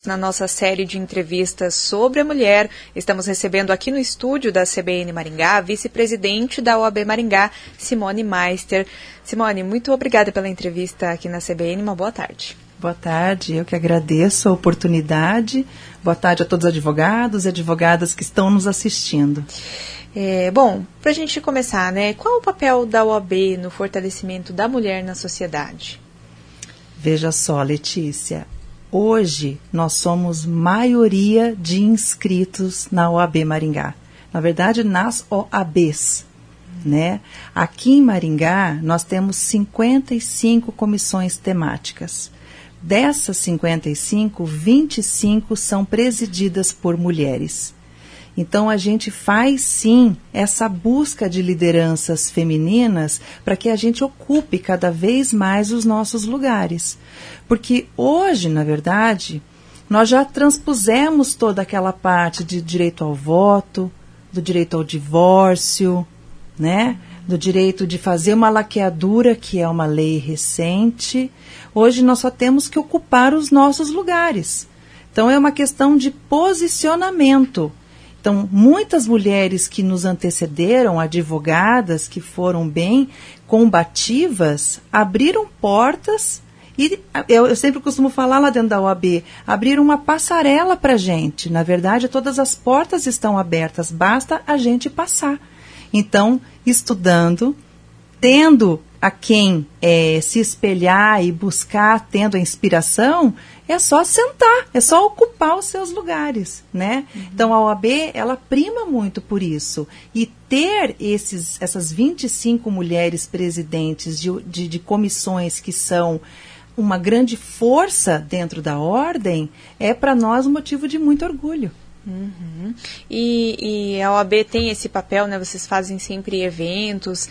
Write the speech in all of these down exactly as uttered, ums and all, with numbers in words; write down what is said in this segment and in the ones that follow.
na nossa série de entrevistas sobre a mulher. Estamos recebendo aqui no estúdio da C B N Maringá a vice-presidente da O A B Maringá, Simone Meister. Simone, muito obrigada pela entrevista aqui na C B N. Uma boa tarde. Boa tarde, eu que agradeço a oportunidade. Boa tarde a todos os advogados e advogadas que estão nos assistindo. É, bom, para a gente começar, né? Qual o papel da O A B no fortalecimento da mulher na sociedade? Veja só, Letícia, hoje nós somos maioria de inscritos na O A B Maringá. Na verdade, nas O A Bs, né? Aqui em Maringá, nós temos cinquenta e cinco comissões temáticas. Dessas cinquenta e cinco, vinte e cinco são presididas por mulheres. Então, a gente faz, sim, essa busca de lideranças femininas para que a gente ocupe cada vez mais os nossos lugares. Porque hoje, na verdade, nós já transpusemos toda aquela parte de direito ao voto, do direito ao divórcio, né? Do direito de fazer uma laqueadura, que é uma lei recente. Hoje nós só temos que ocupar os nossos lugares. Então, é uma questão de posicionamento. Então, muitas mulheres que nos antecederam, advogadas que foram bem combativas, abriram portas e, eu, eu sempre costumo falar lá dentro da O A B, abriram uma passarela para a gente. Na verdade, todas as portas estão abertas, basta a gente passar. Então, estudando, tendo a quem é, se espelhar e buscar, tendo a inspiração, é só sentar, é só ocupar os seus lugares, né? Uhum. Então, a O A B, ela prima muito por isso. E ter esses, essas vinte e cinco mulheres presidentes de, de, de comissões que são uma grande força dentro da ordem, é para nós um motivo de muito orgulho. Uhum. E, e a O A B tem esse papel, né? Vocês fazem sempre eventos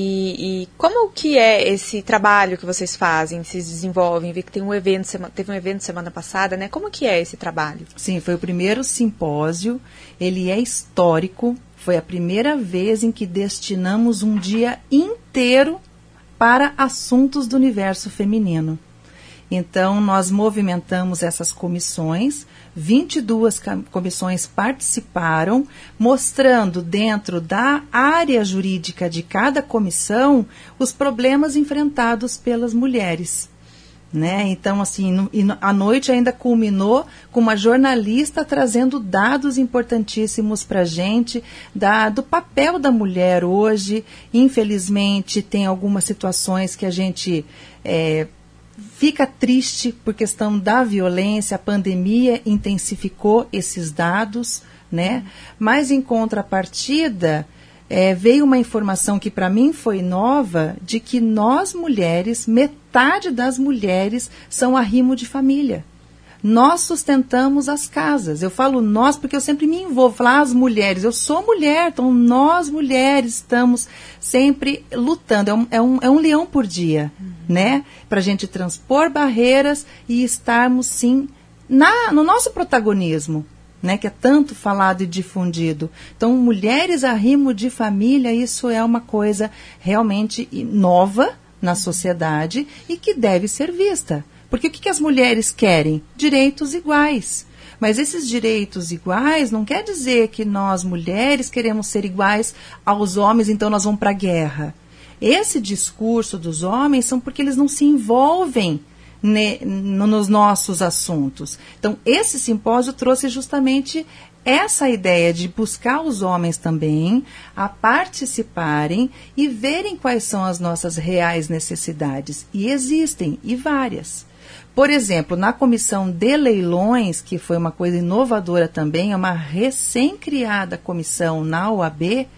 e, e como que é esse trabalho que vocês fazem, vocês desenvolvem? Vi que tem um evento, teve um evento semana passada, né? Como que é esse trabalho? Sim, foi o primeiro simpósio, ele é histórico, foi a primeira vez em que destinamos um dia inteiro para assuntos do universo feminino. Então, nós movimentamos essas comissões, vinte e duas comissões participaram, mostrando dentro da área jurídica de cada comissão os problemas enfrentados pelas mulheres. Né? Então, assim, no, e no, a noite ainda culminou com uma jornalista trazendo dados importantíssimos para a gente da, do papel da mulher hoje. Infelizmente, tem algumas situações que a gente... É, fica triste por questão da violência, a pandemia intensificou esses dados, né? Mas em contrapartida, é, veio uma informação que para mim foi nova, de que nós mulheres, metade das mulheres são arrimo de família. Nós sustentamos as casas. Eu falo nós porque eu sempre me envolvo. Falar as mulheres. Eu sou mulher, então nós mulheres estamos sempre lutando. É um, é um, é um leão por dia, uhum. né? Para a gente transpor barreiras e estarmos, sim, na, no nosso protagonismo, né? Que é tanto falado e difundido. Então, mulheres arrimo de família, isso é uma coisa realmente nova na sociedade e que deve ser vista. Porque o que, que as mulheres querem? Direitos iguais. Mas esses direitos iguais não quer dizer que nós, mulheres, queremos ser iguais aos homens, então nós vamos para a guerra. Esse discurso dos homens são porque eles não se envolvem ne, no, nos nossos assuntos. Então, esse simpósio trouxe justamente essa ideia de buscar os homens também a participarem e verem quais são as nossas reais necessidades. E existem, e várias. Por exemplo, na comissão de leilões, que foi uma coisa inovadora também, é uma recém-criada comissão na O A B,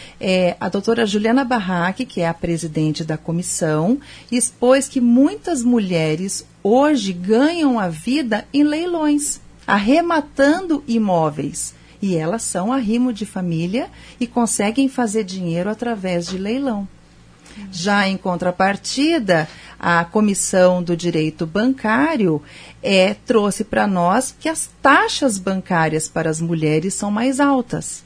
é, a doutora Juliana Barraque, que é a presidente da comissão, expôs que muitas mulheres hoje ganham a vida em leilões, arrematando imóveis. E elas são arrimo de família e conseguem fazer dinheiro através de leilão. Já em contrapartida, a Comissão do Direito Bancário é, trouxe para nós que as taxas bancárias para as mulheres são mais altas.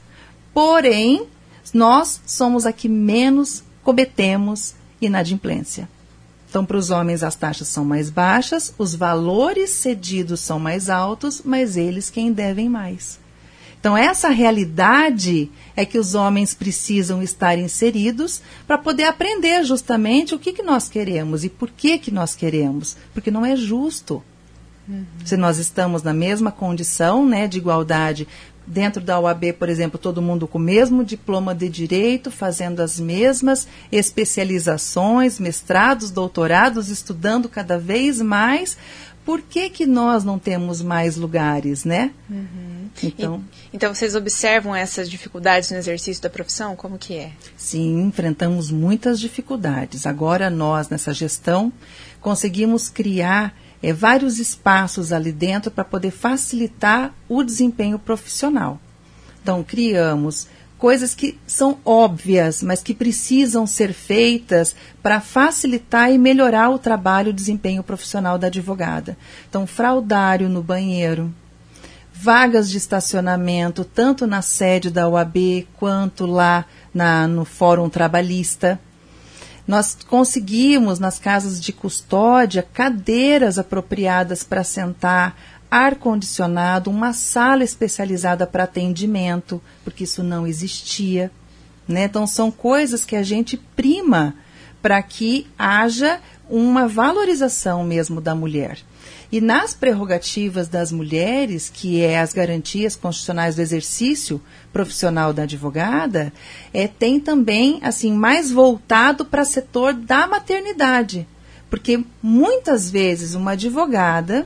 Porém, nós somos a que menos cometemos inadimplência. Então, para os homens, as taxas são mais baixas, os valores cedidos são mais altos, mas eles quem devem mais. Então, essa realidade é que os homens precisam estar inseridos para poder aprender justamente o que, que nós queremos e por que, que nós queremos. Porque não é justo. Uhum. Se nós estamos na mesma condição, né, de igualdade, dentro da O A B, por exemplo, todo mundo com o mesmo diploma de direito, fazendo as mesmas especializações, mestrados, doutorados, estudando cada vez mais. Por que que nós não temos mais lugares, né? Uhum. Então, e, então, vocês observam essas dificuldades no exercício da profissão? Como que é? Sim, enfrentamos muitas dificuldades. Agora nós, nessa gestão, conseguimos criar é, vários espaços ali dentro para poder facilitar o desempenho profissional. Então, criamos coisas que são óbvias, mas que precisam ser feitas para facilitar e melhorar o trabalho e o desempenho profissional da advogada. Então, fraudário no banheiro, vagas de estacionamento, tanto na sede da O A B quanto lá na, no Fórum Trabalhista. Nós conseguimos, nas casas de custódia, cadeiras apropriadas para sentar, ar-condicionado, uma sala especializada para atendimento, porque isso não existia, né? Então, são coisas que a gente prima para que haja uma valorização mesmo da mulher. E nas prerrogativas das mulheres, que é as garantias constitucionais do exercício profissional da advogada, é, tem também, assim, mais voltado para o setor da maternidade. Porque muitas vezes uma advogada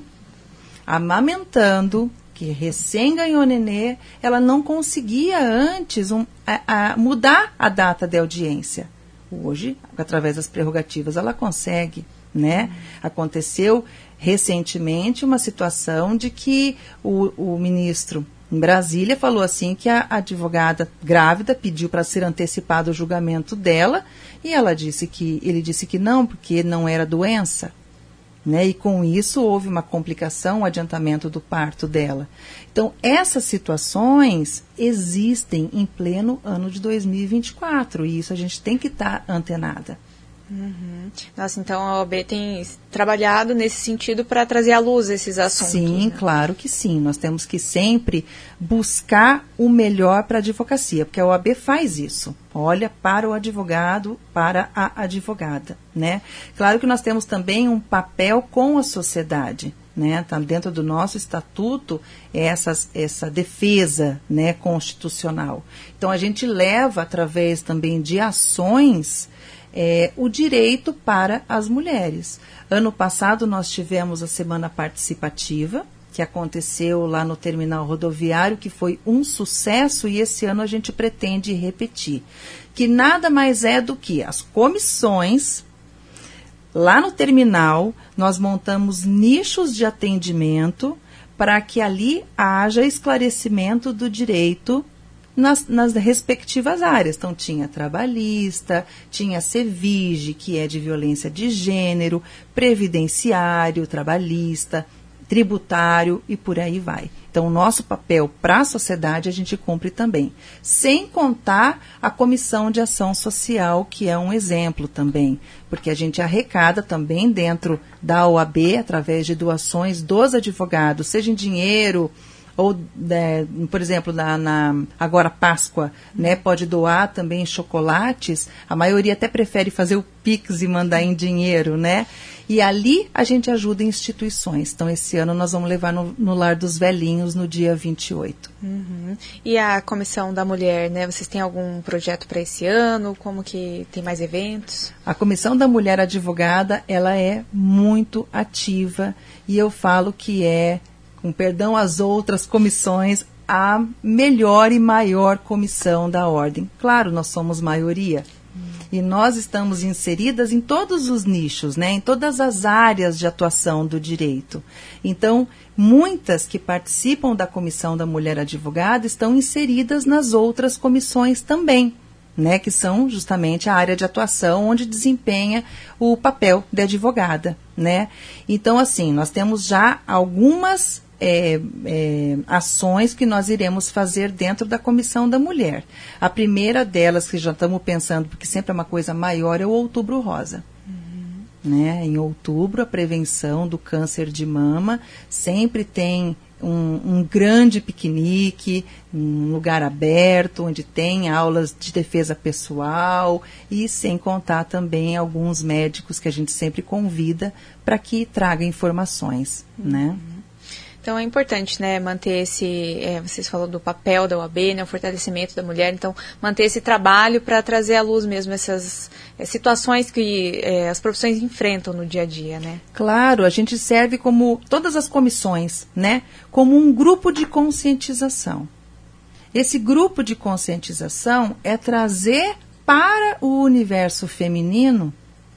amamentando, que recém ganhou nenê, ela não conseguia antes um, a, a mudar a data de audiência. Hoje, através das prerrogativas, ela consegue, né? Aconteceu recentemente uma situação de que o, o ministro em Brasília falou assim que a advogada grávida pediu para ser antecipado o julgamento dela e ela disse que, ele disse que não, porque não era doença. Né? E com isso houve uma complicação, um adiantamento do parto dela. Então, essas situações existem em pleno ano de dois mil e vinte e quatro e isso a gente tem que estar antenada. Uhum. Nossa, então a O A B tem trabalhado nesse sentido para trazer à luz esses assuntos. Sim, né? Claro que sim. Nós temos que sempre buscar o melhor para a advocacia, porque a O A B faz isso. Olha para o advogado, para a advogada, né? Claro que nós temos também um papel com a sociedade, né? Tá dentro do nosso estatuto essas, essa defesa, né, constitucional. Então a gente leva através também de ações É, o direito para as mulheres. Ano passado nós tivemos a Semana Participativa, que aconteceu lá no terminal rodoviário, que foi um sucesso e esse ano a gente pretende repetir. Que nada mais é do que as comissões, lá no terminal, nós montamos nichos de atendimento para que ali haja esclarecimento do direito Nas, nas respectivas áreas. Então, tinha trabalhista, tinha CEVIG, que é de violência de gênero, previdenciário, trabalhista, tributário e por aí vai. Então, o nosso papel para a sociedade a gente cumpre também. Sem contar a Comissão de Ação Social, que é um exemplo também, porque a gente arrecada também dentro da O A B, através de doações dos advogados, seja em dinheiro, ou, é, por exemplo, na, na, agora Páscoa, né, pode doar também chocolates. A maioria até prefere fazer o Pix e mandar em dinheiro, né? E ali a gente ajuda instituições. Então, esse ano nós vamos levar no, no Lar dos Velhinhos no dia vinte e oito. Uhum. E a Comissão da Mulher, né? Vocês têm algum projeto para esse ano? Como que tem mais eventos? A Comissão da Mulher Advogada, ela é muito ativa e eu falo que é, com perdão às outras comissões, a melhor e maior comissão da ordem. Claro, nós somos maioria. Hum. E nós estamos inseridas em todos os nichos, né, em todas as áreas de atuação do direito. Então, muitas que participam da Comissão da Mulher Advogada estão inseridas nas outras comissões também, né, que são justamente a área de atuação onde desempenha o papel de advogada, né. Então, assim, nós temos já algumas É, é, ações que nós iremos fazer dentro da Comissão da Mulher. A primeira delas, que já estamos pensando, porque sempre é uma coisa maior, é o Outubro Rosa. Uhum. né? Em outubro, a prevenção do câncer de mama sempre tem um, um grande piquenique, um lugar aberto, onde tem aulas de defesa pessoal e sem contar também alguns médicos que a gente sempre convida para que traga informações, uhum. né? Então é importante, né, manter esse, é, vocês falaram do papel da O A B, né, o fortalecimento da mulher, então manter esse trabalho para trazer à luz mesmo essas é, situações que é, as profissões enfrentam no dia a dia, né? Claro, a gente serve como todas as comissões, né, como um grupo de conscientização. Esse grupo de conscientização é trazer para o universo feminino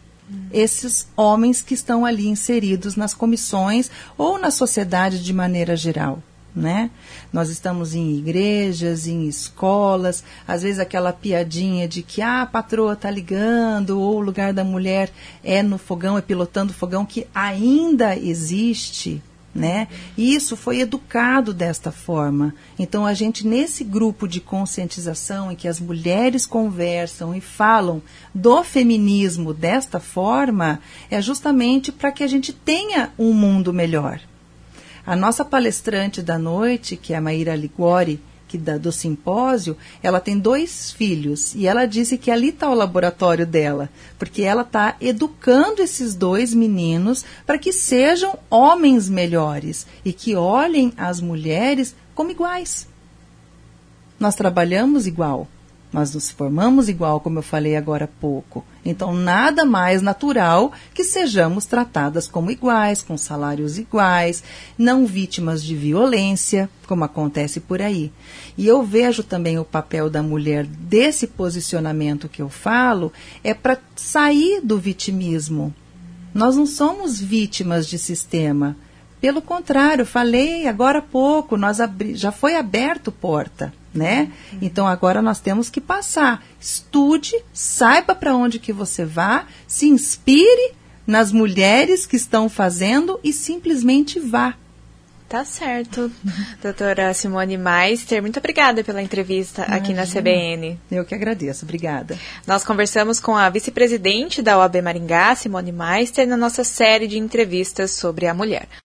esses homens que estão ali inseridos nas comissões ou na sociedade de maneira geral, né? Nós estamos em igrejas, em escolas, às vezes aquela piadinha de que ah, a patroa está ligando, ou o lugar da mulher é no fogão, é pilotando o fogão, que ainda existe, né? E isso foi educado desta forma. Então a gente, nesse grupo de conscientização em que as mulheres conversam e falam do feminismo desta forma, é justamente para que a gente tenha um mundo melhor. A nossa palestrante da noite, que é a Maíra Liguori, que da, do simpósio, ela tem dois filhos e ela disse que ali está o laboratório dela, porque ela está educando esses dois meninos para que sejam homens melhores e que olhem as mulheres como iguais. Nós trabalhamos igual, nós nos formamos igual, como eu falei agora há pouco. Então, nada mais natural que sejamos tratadas como iguais, com salários iguais, não vítimas de violência, como acontece por aí. E eu vejo também o papel da mulher desse posicionamento que eu falo, é para sair do vitimismo. Nós não somos vítimas de sistema. Pelo contrário, falei agora há pouco, nós abri, já foi aberto porta. Né? Uhum. Então agora nós temos que passar. Estude, saiba para onde que você vá, se inspire nas mulheres que estão fazendo e simplesmente vá. Tá certo. Doutora Simone Meister, muito obrigada pela entrevista Imagina. Aqui na C B N. Eu que agradeço, obrigada. Nós conversamos com a vice-presidente da O A B Maringá, Simone Meister, na nossa série de entrevistas sobre a mulher.